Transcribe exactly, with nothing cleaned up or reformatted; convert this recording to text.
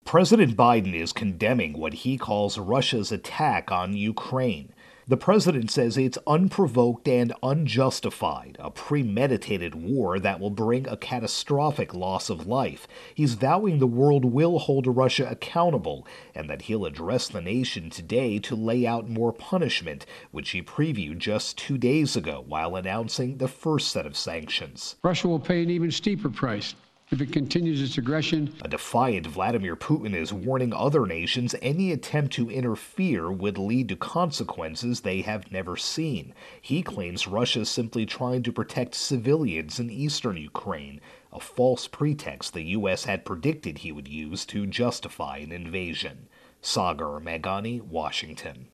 President Biden is condemning what he calls Russia's attack on Ukraine. The president says it's unprovoked and unjustified, a premeditated war that will bring a catastrophic loss of life. He's vowing the world will hold Russia accountable and that he'll address the nation today to lay out more punishment, which he previewed just two days ago while announcing the first set of sanctions. Russia will pay an even steeper price if it continues its aggression. A defiant Vladimir Putin is warning other nations any attempt to interfere would lead to consequences they have never seen. He claims Russia is simply trying to protect civilians in eastern Ukraine, a false pretext the U S had predicted he would use to justify an invasion. Sagar Meghani, Washington.